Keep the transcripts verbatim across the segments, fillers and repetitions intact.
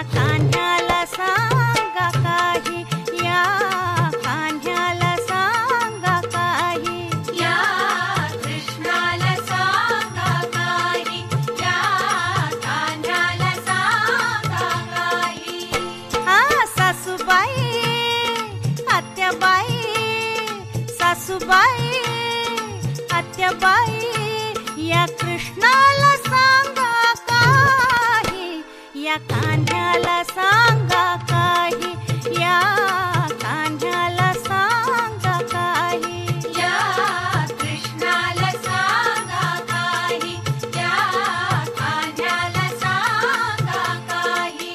या कान्ह्याला सांगा काही, या कान्ह्याला सांगा काही, या कृष्णाला सांगा काही, या कान्ह्याला सांगा काही. हा सासूबाई आत्याबाई, सासूबाई आत्याबाई, या कृष्णाला सांगा काही, या कान्ह्याला सांगा काही, या कान्ह्याला सांगा काही. या कृष्णाला सांगा काही, या कान्ह्याला सांगा काही.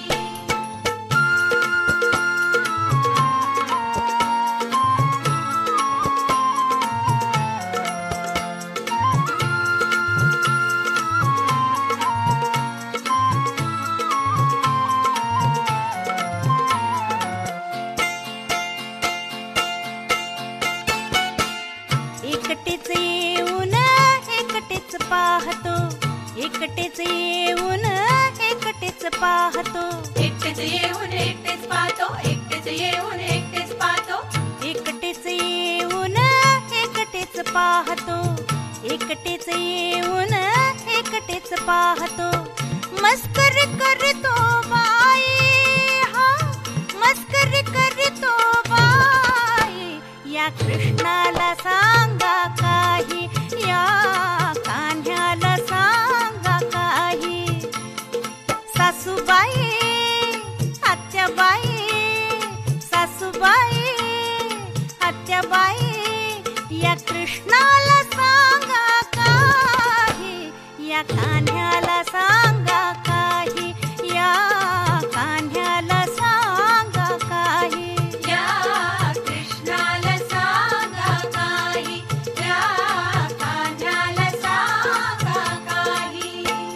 एकटेच येऊन एकटेच पाहतो, एकटेच येऊन एकटेच पाहतो, एकटेच येऊन एकटेच पाहतो, एकटेच येऊन एकटेच पाहतो. एकटेच येऊन एकटेच पाहतो, एकटेच येऊन एकटेच पाहतो. मस्करी करतो बाई, हा मस्करी करतो बाई, या कृष्णाला सांगा काही, या कान्ह्याला सांगा काही. सासूबाई आत्याबाई, सासूबाई आत्याबाई, या कृष्णाला सांगा काही, या कान्ह्याला सांगा काही, या कान्ह्याला सांगा काही. या कृष्णाला सांगा काही, या कान्ह्याला सांगा काही.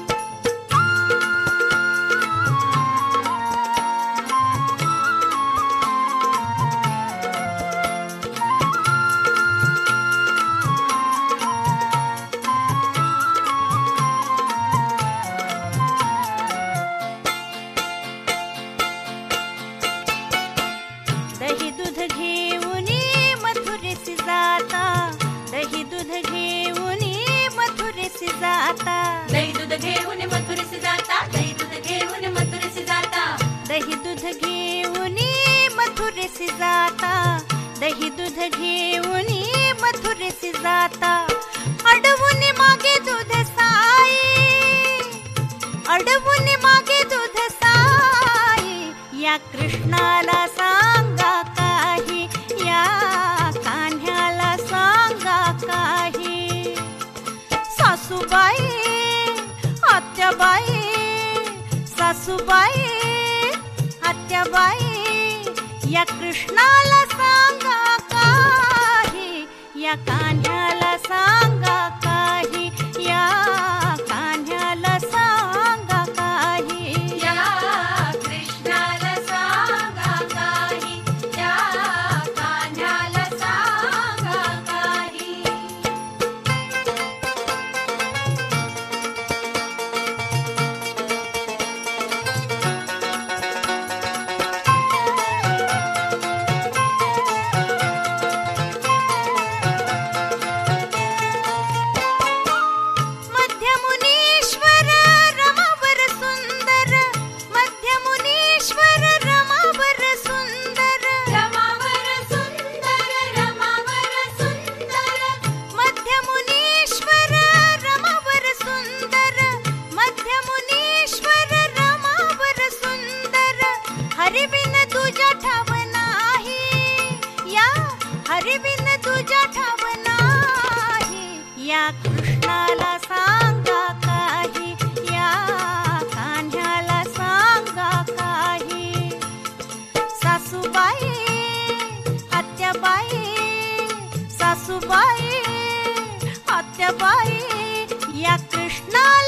दही दूध घेऊन मथुरेसी जाता, दही दूध घेऊन मथुरेसी जाता, दही दूध घेऊन मथुरेस जाता, दही दूध घेऊन मथुरेस जाता. दही दूध घेऊन मथुरेसी जाता, दही दूध घेऊन मथुरेसी जाता. अडवून मागे दूध साई, अडवून मागे दूध साई, या कृष्णाला सांगा काही, या कान्ह्याला सांगा काही. सासूबाई आत्याबाई, सासूबाई आत्याबाई, या कृष्णाला सांगा काही, या कान्ह्याला सांगा काही, या कान्ह्याला सांगा काही. या कृष्णाला सांगा काही, या कान्ह्याला सांगा काही. मध्यमुनीश्वर रमावर सुंदर, मध्यमुनीश्वर रमावर सुंदर, रमावर सुंदर, रमावर सुंदर. मध्यमुनीश्वर रमावर सुंदर, मध्यमुनीश्वर रमावर सुंदर. हरिबिन तुझ्या ठाव नाही, या हरिबिन तुझ्या ठाव नाही, या कृष्णाला सांगा काही, या कान्ह्याला सांगा काही. सासूबाई आत्याबाई, सासूबाई आत्याबाई, या कृष्णा